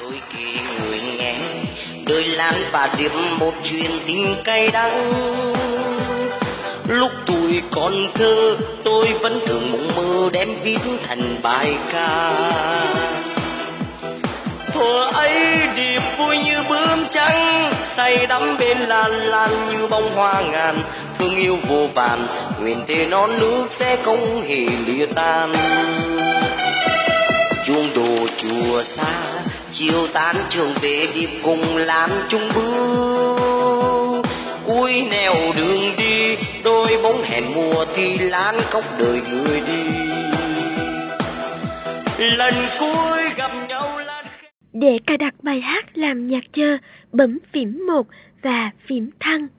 đôi khi người nghe đời lan và điệp một chuyện tình cay đắng. Lúc tuổi còn thơ tôi vẫn thường mộng mơ đem viết thành bài ca. Thuở ấy điệp vui như bướm trắng, say đắm bên lan lan như bông hoa ngàn. Thương yêu vô vàn, nguyện thề non nước sẽ không hề lìa tan. Chuông đồ chùa xa, chiều tan trường về điệp cùng lan chung bước. Cuối nẻo đường đi, đôi bóng hẹn mùa thì lan khóc đời người đi. Lần cuối gặp nhau lan. Để cài đặt bài hát làm nhạc chờ, bấm phím 1 và phím thăng.